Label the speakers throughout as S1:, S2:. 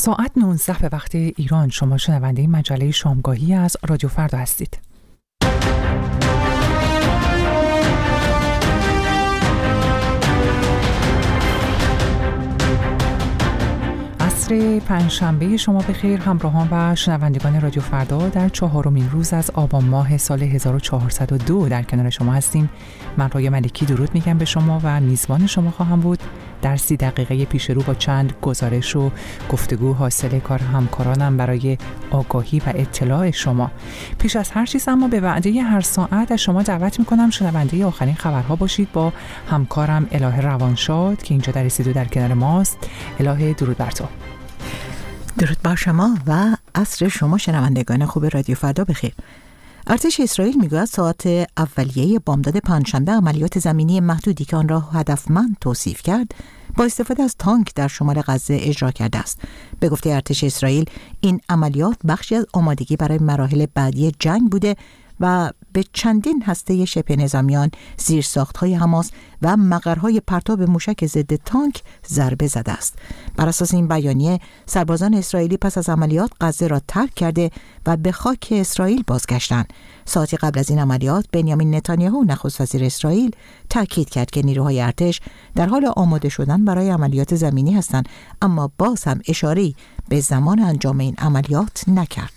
S1: ساعت 19 به وقت ایران. شما شنونده مجله شامگاهی از رادیو فردا هستید. عصر پنجشنبه شما بخیر همراهان و شنوندگان رادیو فردا. در 4مین روز از آبان ماه سال 1402 در کنار شما هستیم. من رایه ملکی درود میگم به شما و میزبان شما خواهم بود در 30 دقیقه پیش رو با چند گزارش و گفتگو حاصل کار همکارانم برای آگاهی و اطلاع شما. پیش از هر چیز اما به وعده هر ساعت از شما دعوت میکنم شنونده آخرین خبرها باشید با همکارم الهه روانشاد که اینجا در استودیو در کنار ماست. الهه درود بر تو.
S2: درود بر شما و عصر شما شنوندگان خوب رادیو فردا بخیر. ارتش اسرائیل میگوید ساعت اولیه بامداد پنجشنبه عملیات زمینی محدودی که آن را هدفمند توصیف کرد با استفاده از تانک در شمال غزه اجرا کرده است. به گفته ارتش اسرائیل این عملیات بخشی از آمادگی برای مراحل بعدی جنگ بوده و به چندین هسته شبه نظامیان، زیرساخت‌های حماس و مقرهای پرتاب موشک ضد تانک ضربه زده است. بر اساس این بیانیه سربازان اسرائیلی پس از عملیات غزه را ترک کرده و به خاک اسرائیل بازگشتند. ساعتی قبل از این عملیات بنیامین نتانیاهو نخست وزیر اسرائیل تاکید کرد که نیروهای ارتش در حال آماده شدن برای عملیات زمینی هستند، اما باز هم اشاره‌ای به زمان انجام این عملیات نکرد.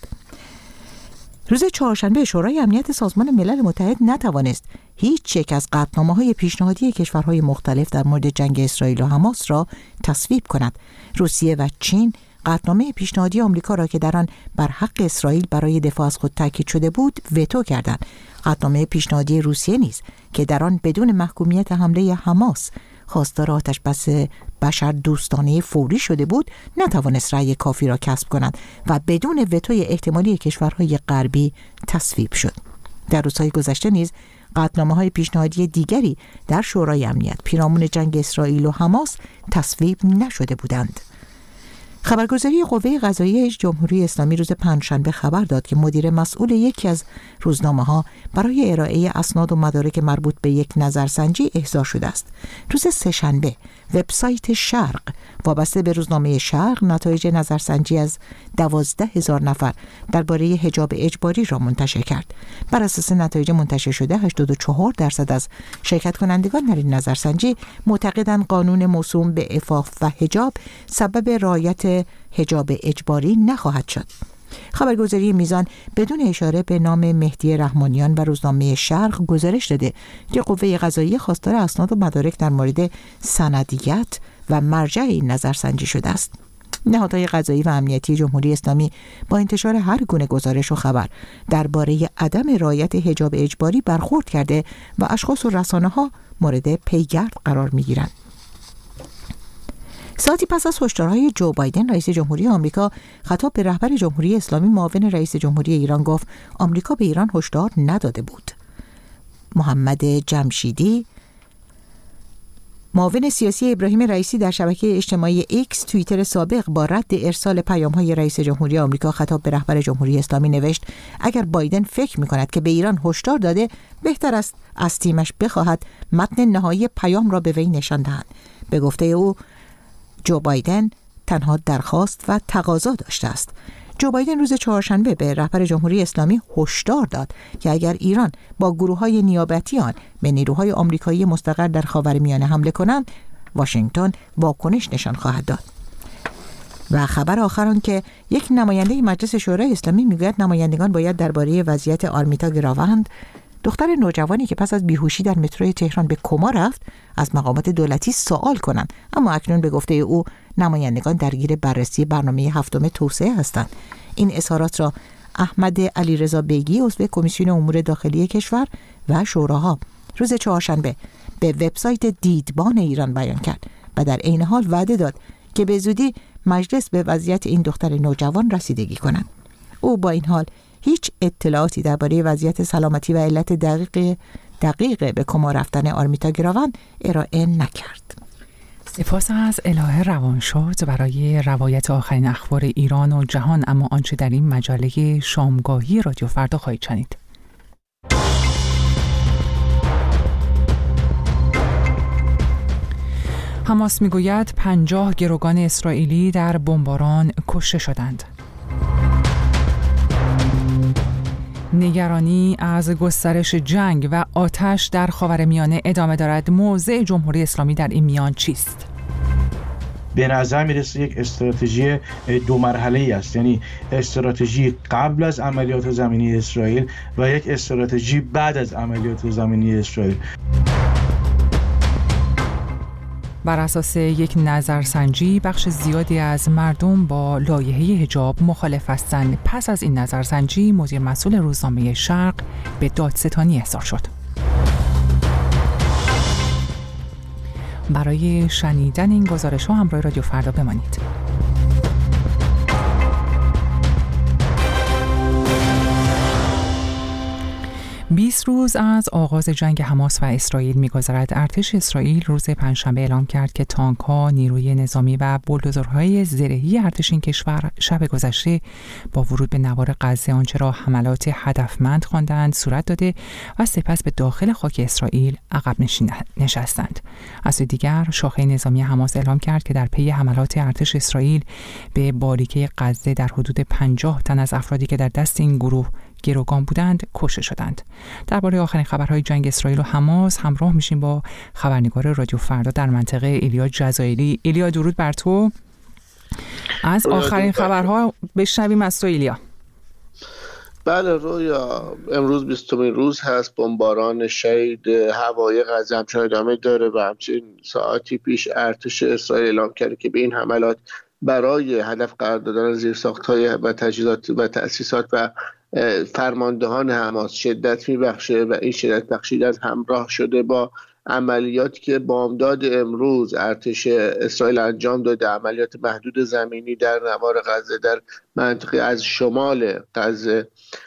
S2: روز چهارشنبه شورای امنیت سازمان ملل متحد نتوانست هیچ یک از قطعنامه‌های پیشنهادی کشورهای مختلف در مورد جنگ اسرائیل و حماس را تصویب کند. روسیه و چین قطعنامه پیشنهادی آمریکا را که در آن بر حق اسرائیل برای دفاع از خود تاکید شده بود وتو کردند. قطعنامه پیشنهادی روسیه نیز که در آن بدون محکومیت حمله حماس خواستار آتش بس بشر دوستانه فوری شده بود نتوانست رأی کافی را کسب کند و بدون وتوی احتمالی کشورهای غربی تصویب شد. در روزهای گذشته نیز قطعنامه‌های پیشنهادی دیگری در شورای امنیت پیرامون جنگ اسرائیل و حماس تصویب نشده بودند. خبرگزاری قوه قضاییه جمهوری اسلامی روز پنجشنبه خبر داد که مدیر مسئول یکی از روزنامه‌ها برای ارائه اسناد و مدارک مربوط به یک نظرسنجی احضار شده است. روز سه‌شنبه وبسایت شرق وابسته به روزنامه شرق نتایج نظرسنجی از 12,000 نفر درباره حجاب اجباری را منتشر کرد. بر اساس نتایج منتشر شده 84% از شرکت کنندگان در این نظرسنجی معتقدند قانون موسوم به عفاف و حجاب سبب رعایت حجاب اجباری نخواهد شد. خبرگزاری میزان بدون اشاره به نام مهدی رحمانیان و روزنامه شرق گزارش داده که قوه قضاییه خواستار اسناد و مدارک در مورد سندیت و مرجع این نظرسنجی شده است. نهادهای قضایی و امنیتی جمهوری اسلامی با انتشار هر گونه گزارش و خبر درباره عدم رعایت حجاب اجباری برخورد کرده و اشخاص و رسانه‌ها مورد پیگرد قرار می‌گیرند. ساعتی پس از هشدارهای جو بایدن رئیس جمهوری آمریکا خطاب به رهبر جمهوری اسلامی معاون رئیس جمهوری ایران گفت آمریکا به ایران هشدار نداده بود. محمد جمشیدی معاون سیاسی ابراهیم رئیسی در شبکه اجتماعی ایکس توییتر سابق با رد ارسال پیام‌های رئیس جمهوری آمریکا خطاب به رهبر جمهوری اسلامی نوشت اگر بایدن فکر می‌کند که به ایران هشدار داده بهتر است از تیمش بخواهد متن نهایی پیام را به وی نشان دهند. به گفته او جو بایدن تنها درخواست و تقاضا داشته است. جو بایدن روز چهارشنبه به رهبر جمهوری اسلامی هشدار داد که اگر ایران با گروه‌های نیابتی آن به نیروهای آمریکایی مستقر در خاورمیانه حمله کنند، واشنگتن واکنش نشان خواهد داد. و خبر آخر آن که یک نماینده مجلس شورای اسلامی میگوید نمایندگان باید درباره وضعیت آرمیتا گراوند، دختر نوجوانی که پس از بیهوشی در مترو تهران به کما رفت، از مقامات دولتی سوال کنند، اما اکنون به گفته او نمایندگان درگیر بررسی برنامه هفتم توسعه هستند. این اظهارات را احمد علیرضا بیگی عضو کمیسیون امور داخلی کشور و شوراها روز چهارشنبه به وبسایت دیدبان ایران بیان کرد و در عین حال وعده داد که به زودی مجلس به وضعیت این دختر نوجوان رسیدگی کند. او با این حال هیچ اطلاعاتی درباره وضعیت سلامتی و علت دقیق به کما رفتن آرمیتا گراوند ارائه نکرد.
S1: سپاس از الهه روانشاد برای روایت آخرین اخبار ایران و جهان. اما آنچه در این مجله شامگاهی رادیو فردا خواهید شنید. حماس میگوید 50 گروگان اسرائیلی در بمباران کشته شدند. نگرانی از گسترش جنگ و آتش در خاورمیانه ادامه دارد. موضع جمهوری اسلامی در این میان چیست؟
S3: به نظر میرسه یک استراتژی دو مرحله‌ای است، یعنی استراتژی قبل از عملیات زمینی اسرائیل و یک استراتژی بعد از عملیات زمینی اسرائیل.
S1: بر اساس یک نظرسنجی بخش زیادی از مردم با لایحه حجاب مخالف هستند. پس از این نظرسنجی مدیر مسئول روزنامه شرق به دادستانی احضار شد. برای شنیدن این گزارش‌ها همراه رادیو فردا بمانید. 20 روز از آغاز جنگ حماس و اسرائیل می‌گذرد. ارتش اسرائیل روز پنجشنبه اعلام کرد که تانک‌ها، نیروی نظامی و بولدوزرهای زرهی ارتش این کشور شب گذشته با ورود به نوار غزه آنچه را حملات هدفمند خواندند صورت داده و سپس به داخل خاک اسرائیل عقب نشستند. از سوی دیگر شاخه نظامی حماس اعلام کرد که در پی حملات ارتش اسرائیل به باریکه غزه در حدود 50 تن از افرادی که در دست این گروه گروگان بودند کشته شدند. درباره آخرین خبرهای جنگ اسرائیل و حماس همراه میشیم با خبرنگار رادیو فردا در منطقه ایلیا جزائری. ایلیا درود بر تو. از آخرین خبرها بشنویم از تو ایلیا.
S4: بله رویا، امروز 20مین روز هست بمباران شهید هوایی غزه همچنان ادامه داره و همچنین ساعتی پیش ارتش اسرائیل اعلام کرده که به این حملات برای هدف قرار دادن زیرساخت‌های و تجهیزات و تأسیسات و فرماندهان حماس شدت میبخشه و این شدت بخشیدن همراه شده با عملیاتی که بامداد امروز ارتش اسرائیل انجام داده، عملیات محدود زمینی در نوار غزه در منطقه از شمال غزه.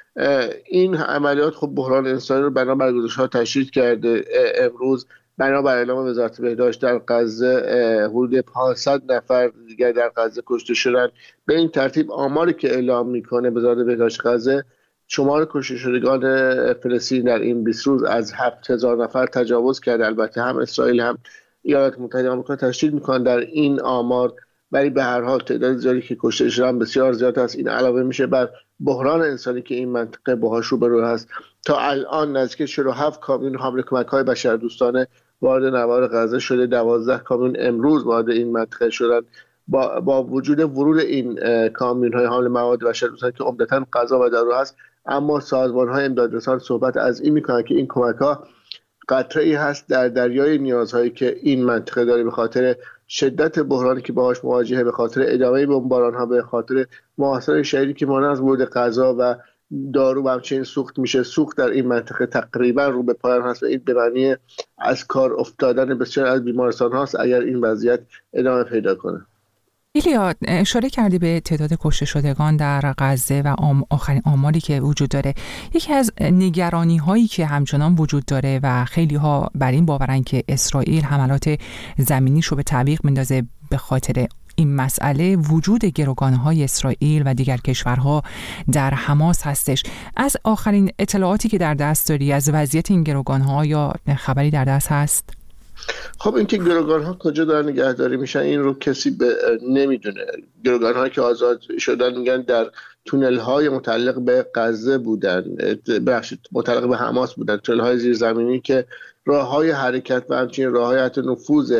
S4: این عملیات خب بحران انسانی رو بنابر گزارش‌ها تشدید کرده. امروز بنابر اعلام وزارت بهداشت در غزه حدود 500 نفر دیگر در غزه کشته شدند. به این ترتیب آماری که اعلام میکنه وزارت بهداشت غزه شمار کشته شدگان فلسطین در این 20 روز از 7000 نفر تجاوز کرده. البته هم اسرائیل هم ایالات متحده آمریکا تشدید میکنن در این آمار، ولی به هر حال تعداد زیادی که کشته شدن بسیار زیاد است. این علاوه میشه بر بحران انسانی که این منطقه باهاش روبرو هست. تا الان نزدیک 47 کامیون حامل کمک‌های بشردوستانه وارد نوار غزه شده، 12 کامیون امروز وارد این منطقه شدن. با وجود ورود این کامیون‌های حامل مواد بشردوستانه که عمدتاً غذا و دارو هست، اما سازمان‌های امدادرسان صحبت از این می‌کنند که این کمک‌ها قطره‌ای هست در دریای نیازهایی که این منطقه داره، به خاطر شدت بحرانی که باهاش مواجهه، به خاطر ادامه بمباران‌ها، به خاطر محاصره شدیدی که مانع از ورود غذا و دارو و همچنین سوخت میشه. سوخت در این منطقه تقریبا رو به پایان هست و این به معنی از کار افتادن بسیار از بیمارستان هاست اگر این وضعیت ادامه پیدا کنه.
S1: ایلیا، اشاره کردی به تعداد کشته شدگان در غزه و آخرین آماری که وجود داره. یکی از نگرانی هایی که همچنان وجود داره و خیلی ها بر این باورن که اسرائیل حملات زمینیش رو به تعویق میندازه به خاطر این مسئله وجود گروگان‌های اسرائیل و دیگر کشورها در حماس هستش. از آخرین اطلاعاتی که در دست داری از وضعیت این گروگان‌ها یا خبری در دست هست؟
S4: خب اینکه گروگان‌ها کجا دارن نگهداری میشن این رو کسی نمیدونه. گروگان‌هایی که آزاد شدن میگن در تونل‌های متعلق به غزه بودن، متعلق به حماس بودن، تونل‌های زیرزمینی که راه‌های حرکت و همچنین راه‌های حتی نفوذ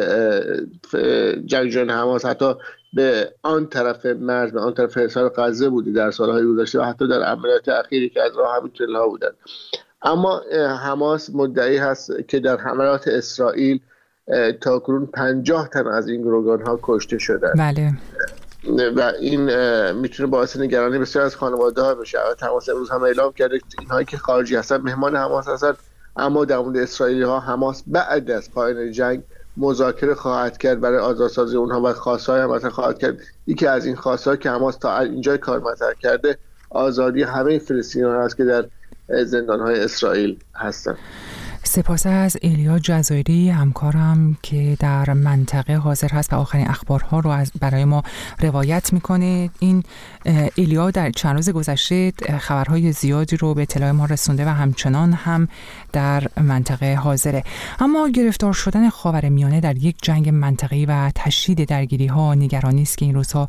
S4: جنگجویان حماس حتی به آن طرف مرز، به آن طرف حصار غزه بودی در سال‌های گذشته و حتی در عملیات اخیری که از راه همین تونل‌ها بودن. اما حماس مدعی هست که در حملات اسرائیل تاکنون 50 تن از این گروگان‌ها کشته شدن.
S1: بله.
S4: و این میتونه باعث نگرانی بسیار از خانواده‌ها بشه. حماس امروز هم اعلام کرده اینهایی که خارجی هستن مهمان حماس هستن، اما در مورد اسرائیلی‌ها حماس بعد از پایان جنگ مذاکره خواهد کرد برای آزادسازی اونها و خواست‌های هم مطرح خواهد کرد. یکی از این خواست‌ها که حماس تا اینجا کار مطرح کرده آزادی همه فلسطینیان است که در زندان‌های اسرائیل هستند.
S1: سپاس از ایلیا جزایری همکارم که در منطقه حاضر هست و آخرین اخبارها رو برای ما روایت میکنه. این ایلیا در چند روز گذشته خبرهای زیادی رو به اطلاع ما رسونده و همچنان هم در منطقه حاضره. اما گرفتار شدن خاورمیانه در یک جنگ منطقه‌ای و تشدید درگیری‌ها نگرانی است که این روزها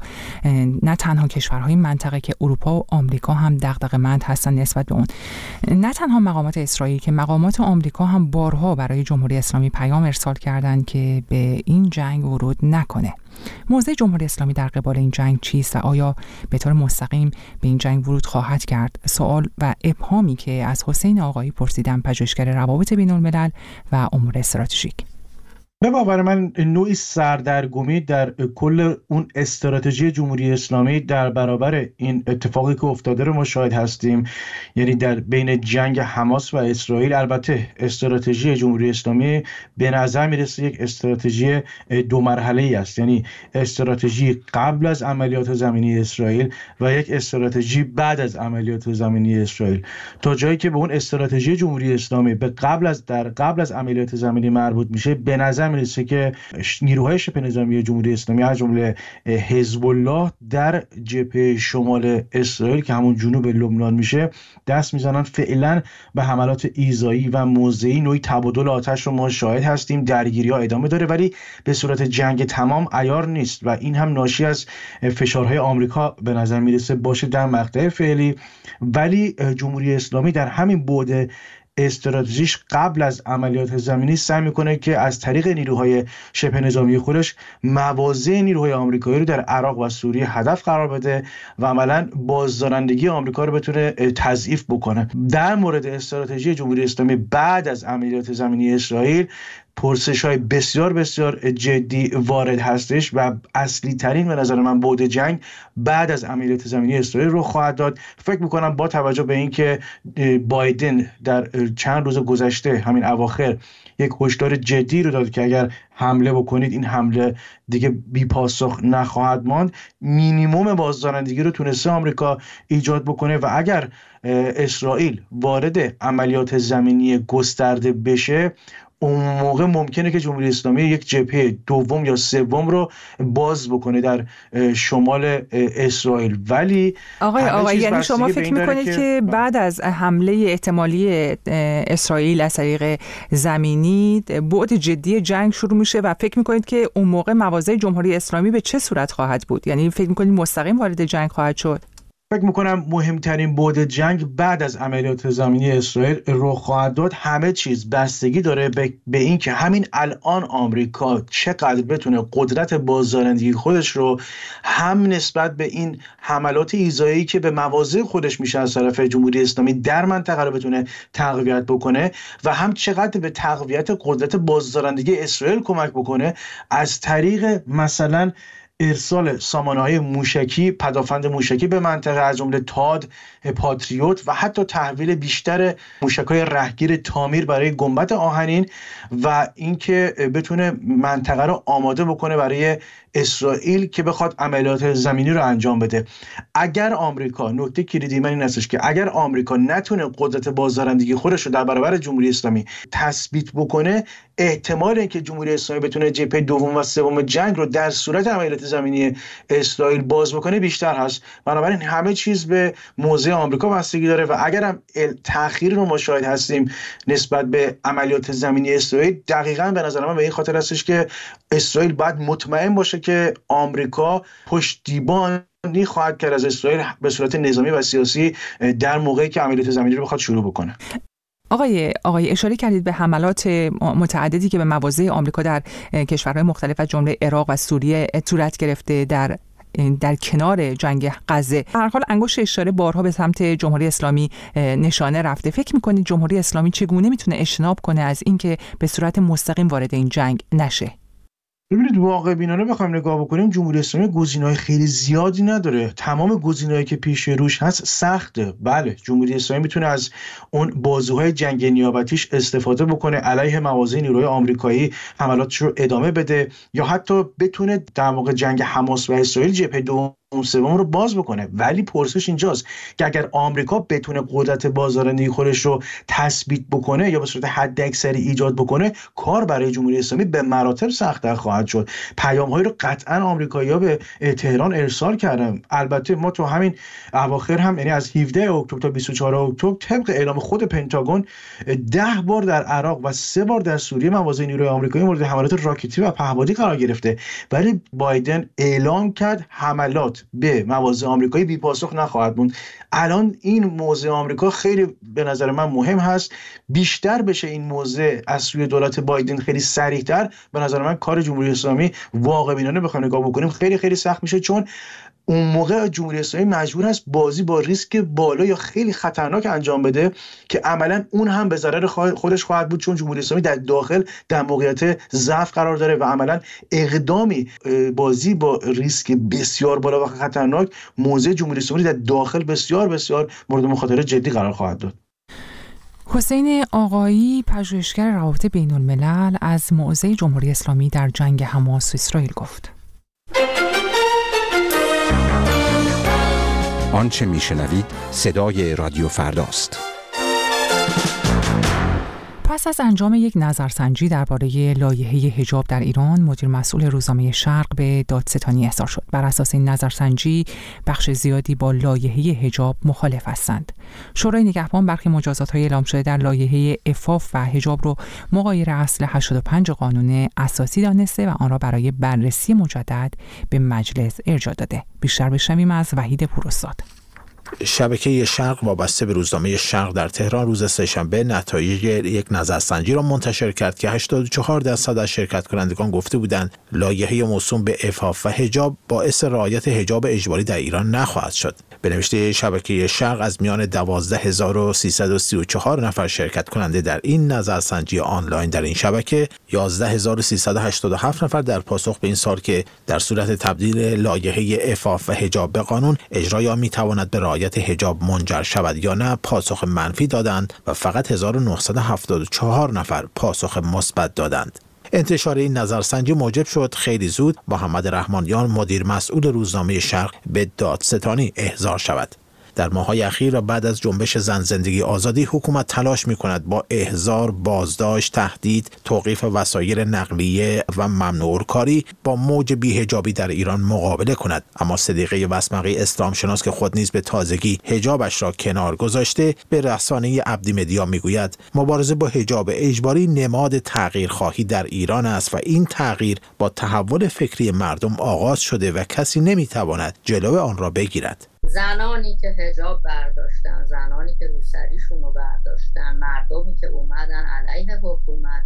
S1: نه تنها کشورهای منطقه که اروپا و آمریکا هم دغدغه‌مند هستن نسبت به اون، نه تنها مقامات اسرائیل که مقامات آمریکا هم بارها برای جمهوری اسلامی پیام ارسال کردند که به این جنگ ورود نکنه. موضع جمهوری اسلامی در قبال این جنگ چیست و آیا به طور مستقیم به این جنگ ورود خواهد کرد؟ سوال و ابهامی که از حسین آقایی پرسیدم، پژوهشگر روابط بین‌الملل و امور استراتژیک.
S3: به باور من نوعی سردرگمی در کل اون استراتژی جمهوری اسلامی در برابر این اتفاقی که افتاده رو ما شاهد هستیم، یعنی در بین جنگ حماس و اسرائیل. البته استراتژی جمهوری اسلامی به نظر میرسه یک استراتژی دو مرحله‌ای است، یعنی استراتژی قبل از عملیات زمینی اسرائیل و یک استراتژی بعد از عملیات زمینی اسرائیل. تا جایی که به اون استراتژی جمهوری اسلامی به قبل از عملیات زمینی مربوط میشه، به نظر میرسه که نیروهای شبه نظامی جمهوری اسلامی از جمله حزب الله در جبهه شمال اسرائیل که همون جنوب لبنان میشه دست میزنن فعلا به حملات ایذایی و موضعی. نوعی تبادل آتش رو ما شاهد هستیم. درگیری‌ها ادامه داره ولی به صورت جنگ تمام عیار نیست و این هم ناشی از فشارهای آمریکا به نظر میرسه باشه در مقطع فعلی. ولی جمهوری اسلامی در همین بعد استراتژیش قبل از عملیات زمینی سعی میکنه که از طریق نیروهای شبه نظامی خودش مواضع نیروهای آمریکایی رو در عراق و سوریه هدف قرار بده و عملاً بازدارندگی آمریکا رو بتونه تضعیف بکنه. در مورد استراتژی جمهوری اسلامی بعد از عملیات زمینی اسرائیل پرسش‌های بسیار بسیار جدی وارد هستش و اصلی ترین به نظر من بعد جنگ بعد از عملیات زمینی اسرائیل رو خواهد داد. فکر می‌کنم با توجه به اینکه بایدن در چند روز گذشته همین اواخر یک هشدار جدی رو داد که اگر حمله بکنید این حمله دیگه بی پاسخ نخواهد ماند، مینیمم بازدارندگی رو تونسته آمریکا ایجاد بکنه و اگر اسرائیل وارد عملیات زمینی گسترده بشه اون موقع ممکنه که جمهوری اسلامی یک جبهه دوم یا سوم رو باز بکنه در شمال اسرائیل. ولی
S1: آقای یعنی شما فکر میکنید که بعد از حمله احتمالی اسرائیل از طریق زمینی بعد جدی جنگ شروع میشه و فکر میکنید که اون موقع مواضع جمهوری اسلامی به چه صورت خواهد بود؟ یعنی فکر میکنید مستقیم وارد جنگ خواهد شد؟
S3: فکر میکنم مهمترین بعد جنگ بعد از عملیات زمینی اسرائیل رخ خواهد داد. همه چیز بستگی داره به این که همین الان آمریکا چقدر بتونه قدرت بازدارندگی خودش رو هم نسبت به این حملات ایذایی که به مواضع خودش میشه از طرف جمهوری اسلامی در منطقه رو بتونه تقویت بکنه و هم چقدر به تقویت قدرت بازدارندگی اسرائیل کمک بکنه از طریق مثلا ارسال سامانه‌های موشکی، پدافند موشکی به منطقه از جمله تاد، پاتریوت و حتی تحویل بیشتر موشک‌های رهگیر تامیر برای گنبد آهنین و اینکه بتونه منطقه رو آماده بکنه برای اسرائیل که بخواد عملیات زمینی رو انجام بده. اگر آمریکا، نکته کلیدی من این هستش که اگر آمریکا نتونه قدرت بازدارندگی خودش رو در برابر جمهوری اسلامی تثبیت بکنه، احتمال اینکه جمهوری اسلامی بتونه جبهه دوم و سوم جنگ رو در صورت عملیات زمینی اسرائیل باز بکنه بیشتر هست. بنابراین همه چیز به موضع آمریکا بستگی داره و اگر هم تأخیر رو مشاهده هستیم نسبت به عملیات زمینی اسرائیل، دقیقاً به نظر من به این خاطر هستش که اسرائیل باید مطمئن باشه که آمریکا پشتیبانی خواهد کرد از اسرائیل به صورت نظامی و سیاسی در موقعی که عملیات زمینی رو بخواد شروع بکنه.
S1: آقای اشاره کردید به حملات متعددی که به مواضع آمریکا در کشورهای مختلف از جمله عراق و سوریه صورت گرفته در کنار جنگ غزه. به هر حال انگشت اشاره بارها به سمت جمهوری اسلامی نشانه رفته. فکر می‌کنید جمهوری اسلامی چگونه میتونه اجتناب کنه از اینکه به صورت مستقیم وارد این جنگ نشه؟
S3: ببینید واقع بینانه بخوایم نگاه بکنیم جمهوری اسلامی گزینه‌های خیلی زیادی نداره. تمام گزینه‌هایی که پیش روش هست سخته. بله جمهوری اسلامی میتونه از اون بازوهای جنگ نیابتیش استفاده بکنه، علیه مواضع نیروهای آمریکایی حملاتش رو ادامه بده یا حتی بتونه در موقع جنگ حماس و اسرائیل جبهه دوم سوم رو باز بکنه. ولی پرسش اینجاست که اگر آمریکا بتونه قدرت بازدارندگی خودش رو تثبیت بکنه یا به صورت حداکثری ایجاد بکنه، کار برای جمهوری اسلامی به مراتب سخت‌تر خواهد شد. پیام‌هایی رو قطعاً آمریکایی‌ها به تهران ارسال کردن. البته ما تو همین اواخر هم، یعنی از 17 اکتبر تا 24 اکتبر، طبق اعلام خود پنتاگون 10 بار در عراق و 3 بار در سوریه مواضع نیروی آمریکایی مورد حملات راکتی و پهپادی قرار گرفته. ولی بایدن اعلام کرد حملات به مواضع آمریکایی بی‌پاسخ نخواهد موند. الان این موضع آمریکا خیلی به نظر من مهم هست. بیشتر بشه این موضع از سوی دولت بایدن خیلی سریعتر، به نظر من کار جمهوری اسلامی واقع بینانه بخوایم نگاه بکنیم خیلی خیلی سخت میشه، چون اون موقع جمهوری اسلامی مجبور است بازی با ریسک بالا یا خیلی خطرناک انجام بده که عملا اون هم به ضرر خودش خواهد بود، چون جمهوری اسلامی در داخل در موقعیت ضعف قرار داره و عملا اقدامی بازی با ریسک بسیار بالا و خطرناک موضع جمهوری اسلامی در داخل بسیار بسیار مورد مخاطره جدی قرار خواهد داد.
S1: حسین آقایی، پژوهشگر روابط بین الملل، از موضع جمهوری اسلامی در جنگ حماس و اسرائیل گفت.
S5: آنچه میشنوید صدای رادیو فرداست.
S1: پس از انجام یک نظرسنجی درباره لایحه حجاب در ایران، مدیر مسئول روزنامه شرق به دادستانی احضار شد. بر اساس این نظرسنجی، بخش زیادی با لایحه حجاب مخالف هستند. شورای نگهبان برخی مجازات‌های اعلام شده در لایحه عفاف و حجاب رو مغایر اصل 85 قانون اساسی دانسته و آن را برای بررسی مجدد به مجلس ارجاع داده. بیشتر بشنویم از وحید پوراستاد.
S6: شبکه شرق وابسته به روزنامه شرق در تهران روز سه‌شنبه نتایج یک نظرسنجی را منتشر کرد که 84% از شرکت کنندگان گفته بودند لایحه موسوم به عفاف و حجاب باعث رعایت حجاب اجباری در ایران نخواهد شد. به نوشته شبکه شرق، از میان 12334 نفر شرکت کننده در این نظرسنجی آنلاین در این شبکه، 11387 نفر در پاسخ به این سوال که در صورت تبدیل لایحه عفاف و حجاب به قانون اجرای آن میتواند به رعایت حجاب منجر شود یا نه، پاسخ منفی دادند و فقط 1974 نفر پاسخ مثبت دادند. انتشار این نظرسنجی موجب شد خیلی زود محمد رحمانیان، مدیر مسئول روزنامه شرق، به دادستانی احضار شود. در ماه‌های اخیر بعد از جنبش زن زندگی آزادی، حکومت تلاش می‌کند با احضار، بازداشت، تهدید، توقیف وسایل نقلیه و ممنوع کاری با موج بی‌حجابی در ایران مقابله کند. اما صدیقه وسمقی، اسلام شناس که خود نیز به تازگی حجابش را کنار گذاشته، به رسانه عبدی مدیا میگوید مبارزه با حجاب اجباری نماد تغییرخواهی در ایران است و این تغییر با تحول فکری مردم آغاز شده و کسی نمی‌تواند جلو آن را بگیرد.
S7: زنانی که حجاب برداشتن، زنانی که روسریشون رو برداشتن، مردمی که اومدن علیه حکومت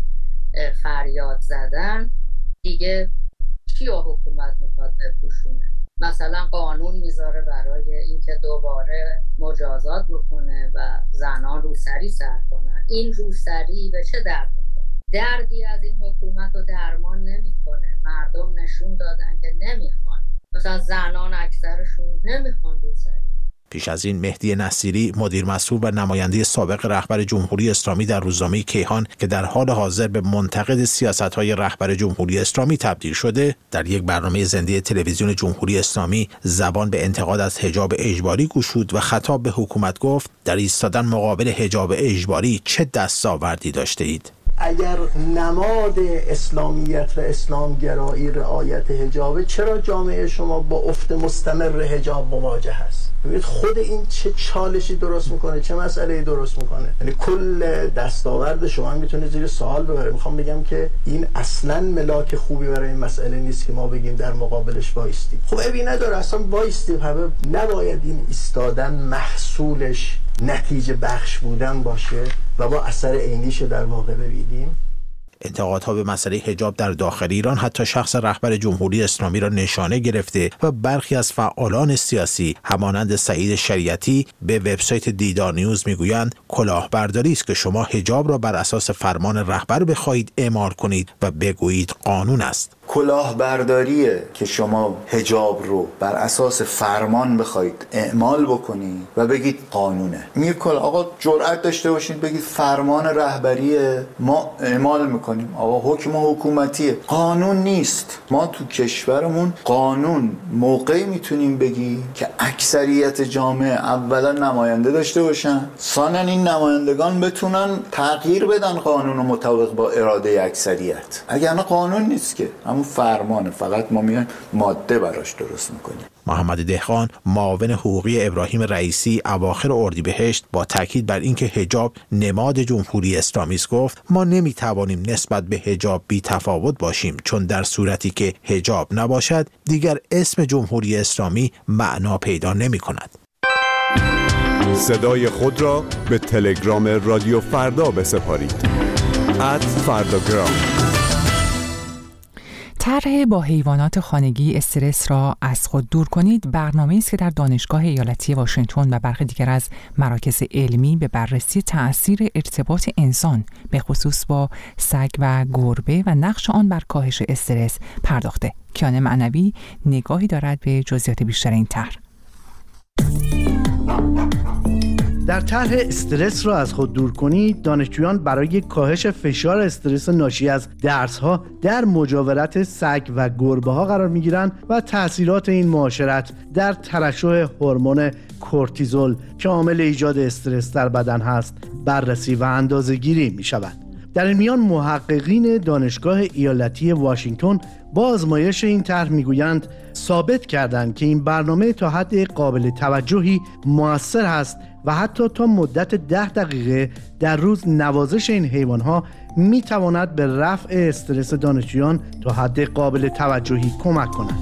S7: فریاد زدن، دیگه چیا حکومت میخواد بپوشونه؟ مثلا قانون میذاره برای اینکه دوباره مجازات بکنه و زنان روسری سر کنن. این روسری به چه درد میخوره؟ دردی از این حکومت رو درمان نمیکنه. مردم نشون دادن که نمیخوان. مثلا زنان اکثرشون نمیخوان روسری.
S6: پیش از این مهدی نصیری، مدیر مسئول و نماینده سابق رهبر جمهوری اسلامی در روزنامه کیهان که در حال حاضر به منتقد سیاست‌های رهبر جمهوری اسلامی تبدیل شده، در یک برنامه زنده تلویزیون جمهوری اسلامی زبان به انتقاد از حجاب اجباری گشود و خطاب به حکومت گفت در ایستادن مقابل حجاب اجباری چه دستاوردی داشته اید؟
S8: اگر نماد اسلامیت و اسلامگرایی رعایت حجابه، چرا جامعه شما با افت مستمر حجاب مواجه هست؟ ببینید خود این چه چالشی درست میکنه، چه مسئله‌ای درست میکنه. یعنی کل دستاورد شما میتونه زیر سوال ببره. میخوام بگم که این اصلا ملاک خوبی برای این مسئله نیست که ما بگیم در مقابلش وایستیم. خب عیبی نداره اصلا وایستیم، همه نباید این ایستادن محصولش نتیجه بخش بودن باشه و با اثر عینیش در واقع ببینیم.
S6: انتقادها به مسئله حجاب در داخل ایران حتی شخص رهبر جمهوری اسلامی را نشانه گرفته و برخی از فعالان سیاسی همانند سعید شریعتی به وبسایت دیدار نیوز میگویند کلاهبرداری است که شما حجاب را بر اساس فرمان رهبر بخواهید اعمال کنید و بگویید قانون است.
S9: کلاهبرداریه که شما حجاب رو بر اساس فرمان بخواید اعمال بکنید و بگید قانونه. آقا جرأت داشته باشید بگید فرمان رهبریه، ما اعمال میکنیم. میکنیم آقا حکم حکومتیه، قانون نیست. ما تو کشورمون قانون موقعی میتونیم بگیم که اکثریت جامعه اولا نماینده داشته باشن، ثانیا این نمایندگان بتونن تغییر بدن قانون رو مطابق با اراده اکثریت. اگر نه قانون نیست که، همون فرمانه، فقط ما میایم ماده براش درست میکنیم.
S6: محمد دهقان، معاون حقوقی ابراهیم رئیسی، اواخر اردیبهشت با تاکید بر اینکه حجاب نماد جمهوری اسلامی است گفت ما نمیتوانیم نسبت به حجاب بی تفاوت باشیم، چون در صورتی که حجاب نباشد دیگر اسم جمهوری اسلامی معنا پیدا نمی کند.
S10: صدای خود را به تلگرام رادیو فردا بسپارید. @فرداگرام.
S1: طرح با حیوانات خانگی استرس را از خود دور کنید برنامه‌ای است که در دانشگاه ایالتی واشنگتن و برخی دیگر از مراکز علمی به بررسی تأثیر ارتباط انسان به خصوص با سگ و گربه و نقش آن بر کاهش استرس پرداخته. کیان معنوی نگاهی دارد به جزئیات بیشتر این طرح.
S11: در طرح استرس را از خود دور کنید، دانشجویان برای کاهش فشار استرس ناشی از درس‌ها در مجاورت سگ و گربه‌ها قرار می‌گیرند و تأثیرات این معاشرت در ترشح هورمون کورتیزول که عامل ایجاد استرس در بدن هست بررسی و اندازه‌گیری می‌شود. در این میان محققین دانشگاه ایالتی واشنگتن با آزمایش این طرح میگویند ثابت کردند که این برنامه تا حد قابل توجهی مؤثر است و حتی تا مدت 10 دقیقه در روز نوازش این حیوانات میتواند به رفع استرس دانشجویان تا حد قابل توجهی کمک کند.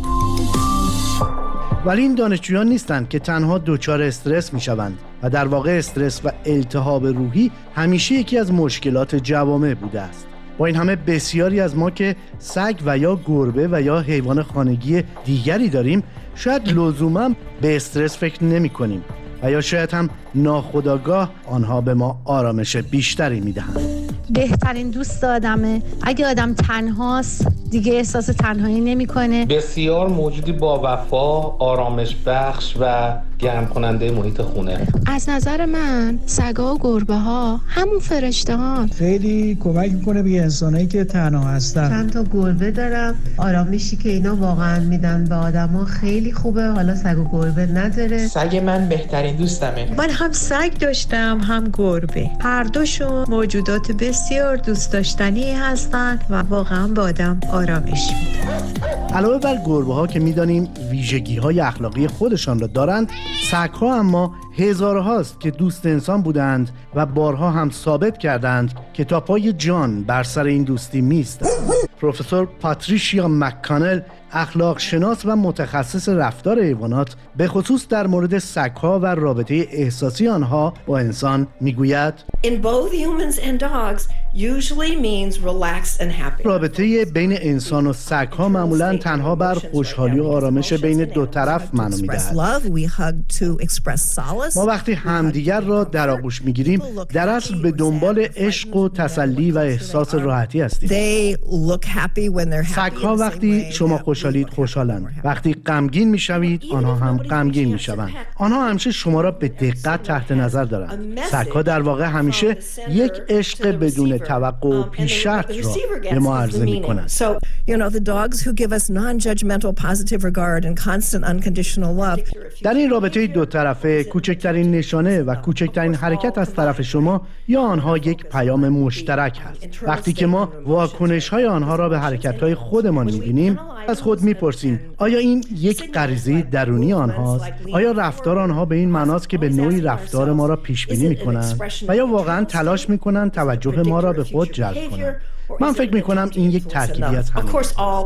S11: ولی این دانشجویان نیستند که تنها دچار استرس میشوند و در واقع استرس و التهاب روحی همیشه یکی از مشکلات جوامع بوده است. با این همه بسیاری از ما که سگ و یا گربه و یا حیوان خانگی دیگری داریم شاید لزوما به استرس فکر نمی کنیم و یا شاید هم ناخودآگاه آنها به ما آرامش بیشتری میدهند.
S12: بهترین دوست آدمه. اگه آدم تنهاست دیگه احساس تنهایی نمیکنه.
S13: بسیار موجودی با وفا، آرامش بخش و گرم کننده محیط خونه.
S14: از نظر من سگا و گربه ها همون فرشته هان.
S15: خیلی کمک میکنه به انسانایی که تنها هستن.
S16: چند تا گربه دارم، آرامشی که اینا واقعا میدن به آدما خیلی خوبه. حالا سگ و گربه نداره.
S17: سگ من بهترین دوستمه.
S18: من هم سگ داشتم هم گربه. هر دوشون موجودات بسیار دوست داشتنی هستند و واقعا به آدم آرامش میدن.
S11: علاوه بر گربه ها که میدانیم ویژگی های اخلاقی خودشان را دارند، سگ ها اما هزارهاست که دوست انسان بودند و بارها هم ثابت کردند که تا پای جان بر سر این دوستی میستند. پروفسور پاتریشیا مککانل، اخلاق شناس و متخصص رفتار حیوانات، به خصوص در مورد سگ‌ها و رابطه احساسی آنها با انسان میگوید رابطه بین انسان و سگ‌ها معمولاً تنها بر خوشحالی و آرامش بین دو طرف معنا می‌دهد. ما وقتی همدیگر را در آغوش می‌گیریم در اصل به دنبال عشق و تسلی و احساس راحتی هستیم. سگ‌ها وقتی شما خوشحالید خوشحالند، وقتی غمگین میشوید آنها هم غمگین میشوند. آنها همیشه شما را به دقت تحت نظر دارند. سگ‌ها در واقع همیشه یک عشق بدون توقع و پیش شرط را به ما عرضه میکنند. در این رابطه دو طرفه کوچکترین نشانه و کوچکترین حرکت از طرف شما یا آنها یک پیام مشترک هست. وقتی که ما واکنش‌های آنها را به حرکت‌های خودمان می‌بینیم، از خود می‌پرسیم آیا این یک غریزه درونی آنهاست؟ آیا رفتار آنها به این معناست که به نوعی رفتار ما را پیش‌بینی می‌کنند و یا واقعاً تلاش می‌کنند توجه ما را به خود جلب کنند؟ من فکر می‌کنم این یک ترکیبی از همه.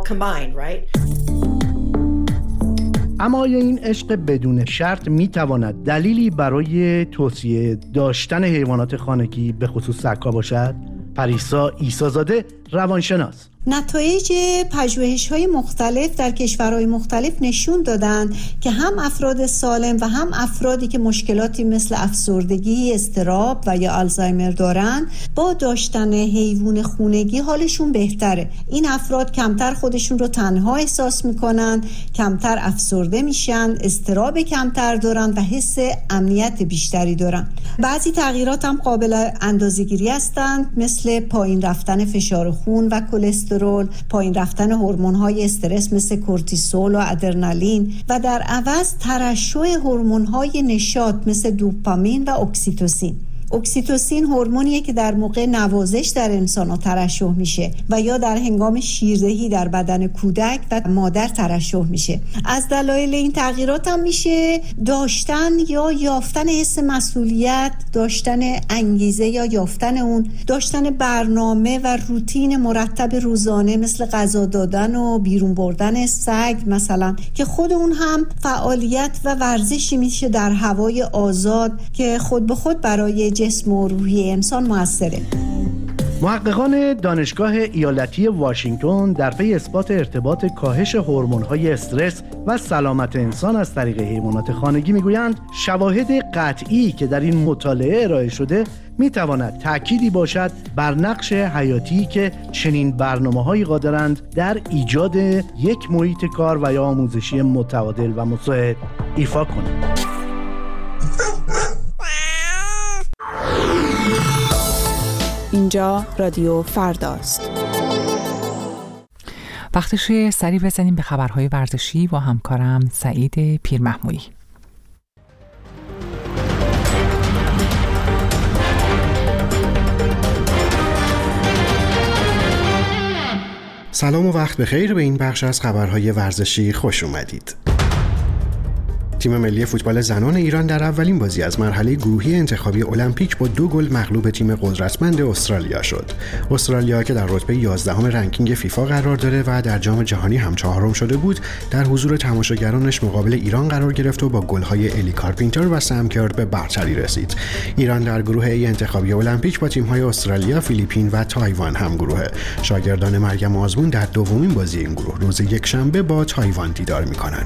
S11: اما آیا این عشق بدون شرط می‌تواند دلیلی برای توصیه داشتن حیوانات خانگی به خصوص سگ‌ها باشد؟ پریسا عیسی‌زاده، روانشناس.
S19: نتایج پژوهش‌های مختلف در کشورهای مختلف نشون دادند که هم افراد سالم و هم افرادی که مشکلاتی مثل افسردگی، اضطراب و یا آلزایمر دارن با داشتن حیوان خونگی حالشون بهتره. این افراد کمتر خودشون رو تنها احساس میکنن، کمتر افسرده میشن، اضطراب کمتر دارن و حس امنیت بیشتری دارن. بعضی تغییرات هم قابل اندازه‌گیری هستند، مثل پایین رفتن فشار خون و کلسترول، پایین رفتن هورمون‌های استرس مثل کورتیسول و آدرنالین و در عوض ترشح هورمون‌های نشاط مثل دوپامین و اکسیتوسین. اکسیتوسین هورمونیه که در موقع نوازش در انسان‌ها ترشح میشه و یا در هنگام شیردهی در بدن کودک و مادر ترشح میشه. از دلایل این تغییرات هم میشه داشتن یا یافتن حس مسئولیت، داشتن انگیزه یا یافتن اون، داشتن برنامه و روتین مرتب روزانه مثل غذا دادن و بیرون بردن سگ مثلا، که خود اون هم فعالیت و ورزشی میشه در هوای آزاد که خود به خود برای جسم و روحی انسان موثره.
S11: محققان دانشگاه ایالتی واشنگتن در پی اثبات ارتباط کاهش هورمون‌های استرس و سلامت انسان از طریق حیوانات خانگی میگویند شواهد قطعی که در این مطالعه ارائه شده میتواند تأکیدی باشد بر نقش حیاتی که چنین برنامه‌هایی قادرند در ایجاد یک محیط کار و یا آموزشی متعادل و مساعد ایفا کنند.
S20: اینجا رادیو فرداست.
S1: وقتش سری بزنیم به خبرهای ورزشی با همکارم سعید پیرمحمودی.
S21: سلام و وقت بخیر. به این بخش از خبرهای ورزشی خوش اومدید. تیم ملی فوتبال زنان ایران در اولین بازی از مرحله گروهی انتخابی المپیک با 2 گل مغلوب تیم قدرتمند استرالیا شد. استرالیا که در رتبه 11ام رنکینگ فیفا قرار داره و در جام جهانی هم 4م شده بود، در حضور تماشاگرانش مقابل ایران قرار گرفت و با گل‌های الی کارپینتر و سم کرد به برتری رسید. ایران در گروه ای انتخابی المپیک با تیم‌های استرالیا، فیلیپین و تایوان هم گروهه. شاگردان مریم آزمون در دومین بازی این گروه روز یکشنبه با تایوان دیدار می‌کنند.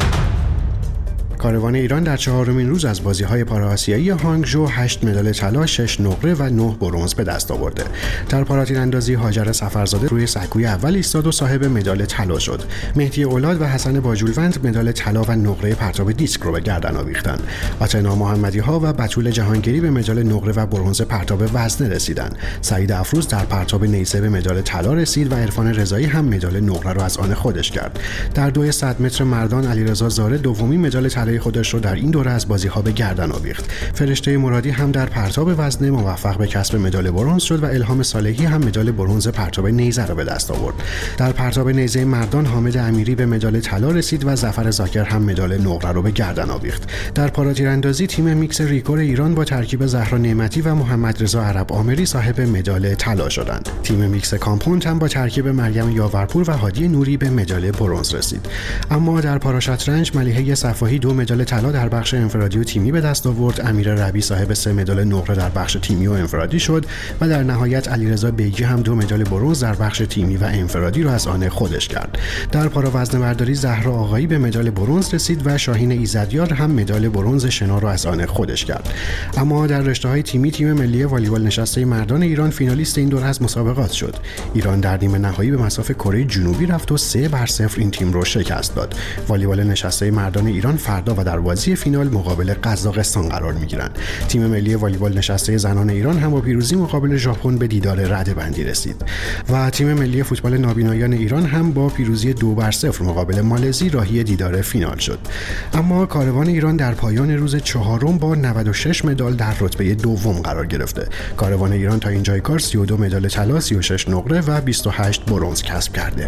S21: کاروان ایران در 4مین روز از بازی‌های پارآسیایی هانگژو 8 مدال طلا، 6 نقره و 9 برنز به دست آورده. در پاراتیراندازی هاجر سفرزاده روی سکوی اول ایستاد و صاحب مدال طلا شد. مهدی اولاد و حسن باجولوند مدال طلا و نقره پرتاب دیسک رو به گردن آویختند. آتنا محمدی‌ها و بتول جهانگیری به مدال نقره و برنز پرتاب وزنه رسیدند. سعید افروز در پرتاب نیزه به مدال طلا رسید و عرفان رضایی هم مدال نقره رو از آن خودش کرد. در 200 متر مردان علیرضا زاره دومین مدال طلای خودش رو در این دوره از بازی‌ها به گردن آویخت. فرشته مرادی هم در پرتاب وزنه موفق به کسب مدال برنز شد و الهام صالحی هم مدال برنز پرتاب نیزه را به دست آورد. در پرتاب نیزه مردان حامد امیری به مدال طلا رسید و ظفر زاکر هم مدال نقره را به گردن آویخت. در پاراتیراندازی تیم میکس ریکور ایران با ترکیب زهرا نعمتی و محمد رضا عرب آمری صاحب مدال طلا شدند. تیم میکس کامپوند هم با ترکیب مریم یاورپور و هادی نوری به مدال برنز رسید. اما در پاراشطرنج ملیحه صفاحی 2 مدال طلا در بخش انفرادی و تیمی به دست آورد. امیر ربی صاحب 3 مدال نقره در بخش تیمی و انفرادی شد و در نهایت علیرضا بیگی هم 2 مدال برنز در بخش تیمی و انفرادی را از آن خودش کرد. در پاراوزنه‌برداری زهرا آقایی به مدال برنز رسید و شاهین ایزدیار هم مدال برنز شنا را از آن خودش کرد. اما در رشته‌های تیمی تیم ملی والیبال نشسته مردان ایران فینالیست این دوره از مسابقات شد. ایران در نیمه نهایی به مصاف کره جنوبی رفت و 3-0 این تیم را شکست داد. والیبال نشسته مردان ایران فردا و در بازی فینال مقابل قزاقستان قرار می‌گیرند. تیم ملی والیبال نشسته زنان ایران هم با پیروزی مقابل ژاپن به دیدار رده‌بندی رسید و تیم ملی فوتبال نابینایان ایران هم با پیروزی 2-0 مقابل مالزی راهی دیدار فینال شد. اما کاروان ایران در پایان روز 4 با 96 مدال در رتبه دوم قرار گرفته. کاروان ایران تا اینجای کار 32 مدال طلا، 36 نقره و 28 برنز کسب کرده.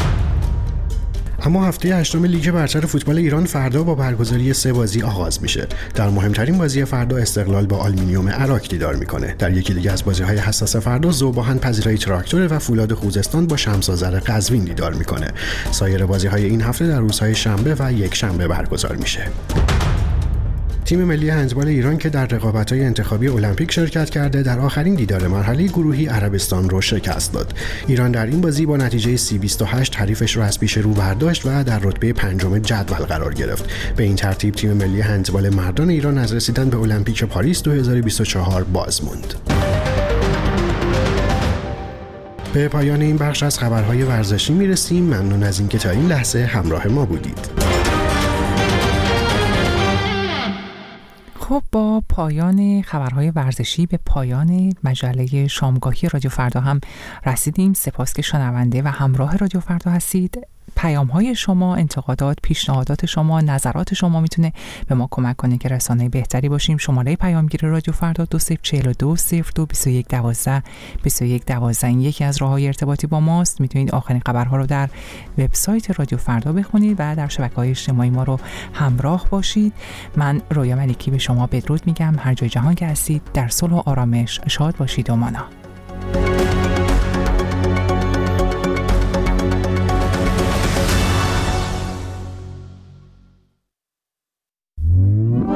S21: اما هفته 8 لیگ برتر فوتبال ایران فردا با برگزاری 3 بازی آغاز میشه. در مهمترین بازی فردا استقلال با آلومینیوم عراق دیدار میکنه. در یکی دیگه از بازی‌های حساس فردا ذوباهن پذیرای تراکتور و فولاد خوزستان با شمس آذر قزوین دیدار میکنه. سایر بازی‌های این هفته در روزهای شنبه و یک شنبه برگزار میشه. تیم ملی هندبال ایران که در رقابت‌های انتخابی المپیک شرکت کرده در آخرین دیدار مرحله گروهی عربستان رو شکست داد. ایران در این بازی با نتیجه 30-28 حریفش رو از پیش رو برداشت و در رتبه پنجم جدول قرار گرفت. به این ترتیب تیم ملی هندبال مردان ایران از رسیدن به المپیک پاریس 2024 باز ماند. به پایان این بخش از خبرهای ورزشی میرسیم. ممنون از اینکه تا این لحظه همراه ما بودید.
S1: خب با پایان خبرهای ورزشی به پایان مجله شامگاهی رادیو فردا هم رسیدیم. سپاس که شنونده و همراه رادیو فردا هستید. پیام‌های شما، انتقادات، پیشنهادات شما، نظرات شما میتونه به ما کمک کنه که رسانه بهتری باشیم. شماره پیامگیر رادیو فردا 2042022112 این یکی از راه‌های ارتباطی با ماست. میتونید آخرین خبرها رو در وبسایت رادیو فردا بخونید و در شبکه‌های اجتماعی ما رو همراه باشید. من رویا ملکی به شما بدرود میگم. هر جای جهان که هستید در صلح و آرامش شاد باشید و مانا.